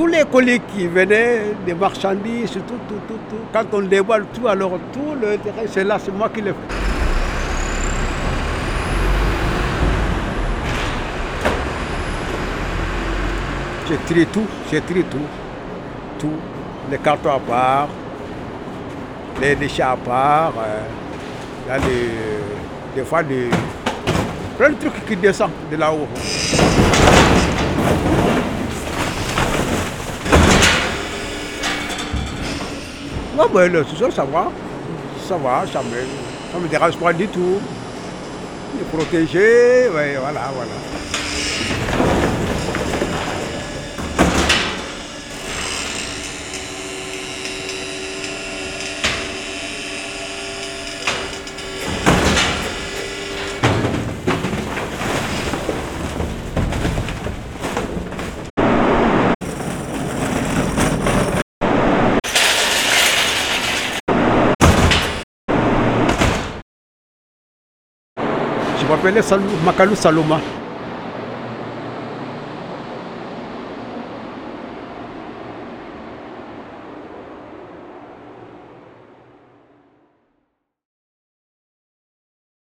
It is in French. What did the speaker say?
tous les colis qui venaient, des marchandises, tout. Quand on dévoile tout, alors tout le terrain, c'est là, c'est moi qui le fais. J'ai trié tout. Les cartons à part, les déchets à part, il y a des fois plein de trucs qui descendent de là-haut. Non, mais le tout ça va, ça me dérange pas du tout. Il est protégé, ouais, voilà. Je m'appelle Makalou Saloma.